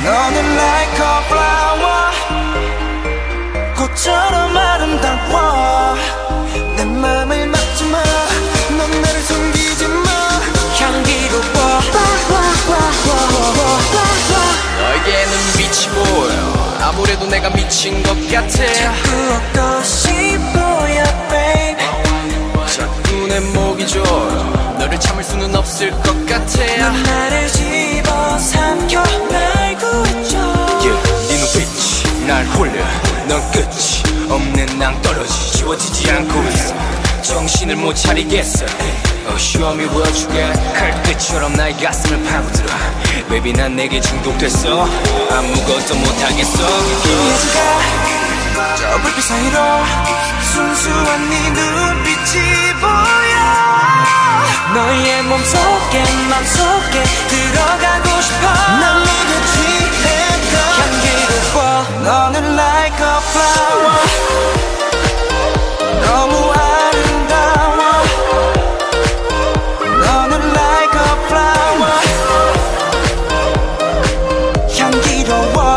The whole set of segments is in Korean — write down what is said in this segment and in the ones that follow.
너는 like a flower 꽃처럼 아름다워 내 맘을 막지마 넌 나를 숨기지마 향기로워 너에게는 빛이 보여 아무래도 내가 미친 것 같아 자꾸 헛것이 보여 babe 자꾸 내 목이 졸어 너를 참을 수는 없을 것 같아 넌 나를 집어삼켜 날 구해줘 네 눈빛이 날 홀려 넌 끝이 없는 낭떠러지 지워지지 않고 있어 정신을 못 차리겠어 시험이 보여주게 칼끝처럼 나의 가슴을 파고들어 Baby 난 내게 중독됐어 아무것도 못하겠어 이 여자가 저 불빛 사이로 순수한 네 눈빛이 보여 너의 몸속에 맘속에 들어가고 싶어 난 네가 취했다 향기로워 너는 like a flower 너무 아름다워 너는 like a flower 향기로워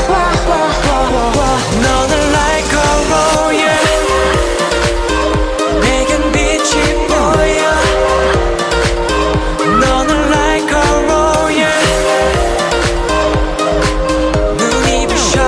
너는 like a royal 내겐 빛이 보여 너는 like a royal 눈이 부셔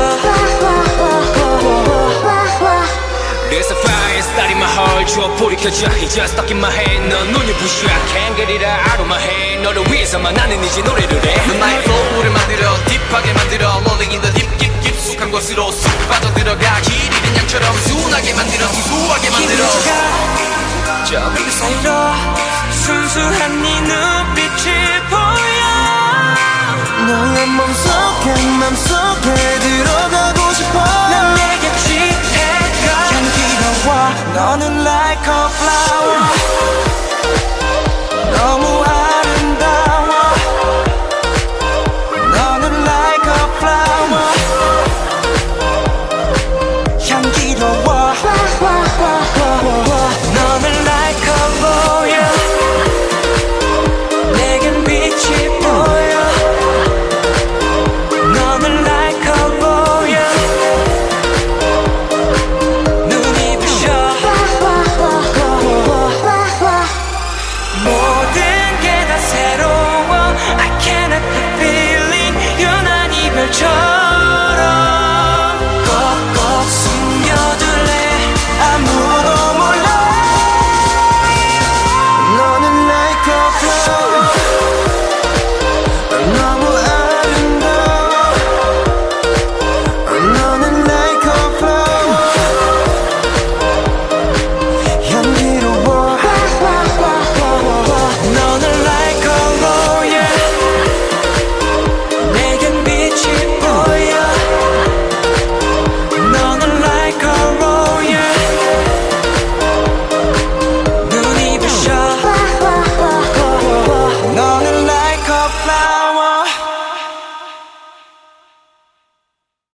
There's a fire starting my heart 주어불이 켜져 It's just stuck in my head 넌 눈이 부셔 I can't get it out of my head 너를 위해서만 나는 이제 노래를 해넌 나의 flow를 만들어 딥하게 만들어 Rolling in the deep 깊숙한 곳으로 쑥 빠져들어가 길 잃은 양처럼 순하게 만들어 수수하게 만들어 저 불빛 사이로 순수한 네 눈빛이 보여 너의 몸속에 맘속